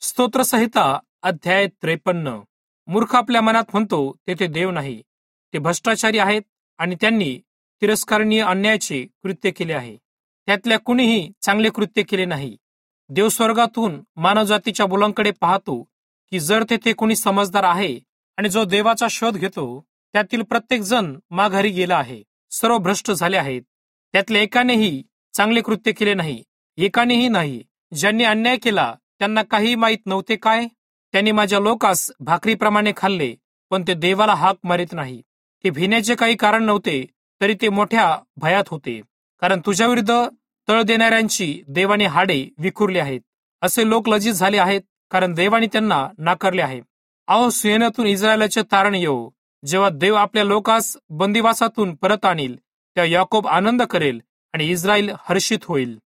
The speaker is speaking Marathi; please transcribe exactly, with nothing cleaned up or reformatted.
स्तोत्रसंहिता अध्याय त्रेपन्न. मूर्ख आपल्या मनात म्हणतो तेथे देव नाही. ते भ्रष्टाचारी आहेत आणि त्यांनी तिरस्करणीय अन्यायाचे कृत्य केले आहे. त्यातल्या कुणीही चांगले कृत्य केले नाही. देव स्वर्गातून मानवजातीच्या मुलांकडे पाहतो की जर तेथे कोणी समजदार आहे आणि जो देवाचा शोध घेतो, त्यातील प्रत्येक जण माघारी गेला आहे. सर्व भ्रष्ट झाले आहेत. त्यातल्या एकानेही चांगले कृत्य केले नाही, एकानेही नाही. ज्यांनी अन्याय केला त्यांना काही माहीत नव्हते काय? त्यांनी माझ्या लोकास भाकरीप्रमाणे खाल्ले, पण ते देवाला हाक मारित नाही. ते भिण्याचे काही कारण नव्हते, तरी ते मोठ्या भयात होते. कारण तुझ्या विरुद्ध तळ देणाऱ्यांची देवाने हाडे विखुरली आहेत. असे लोक लज्जित झाले आहेत, कारण देवाने त्यांना नाकारले आहे. अहो, सियोनातून इस्रायलाचे तारण येवो. जेव्हा देव आपल्या लोकास बंदिवासातून परत आणील, तेव्हा याकोब आनंद करेल आणि इस्रायल हर्षित होईल.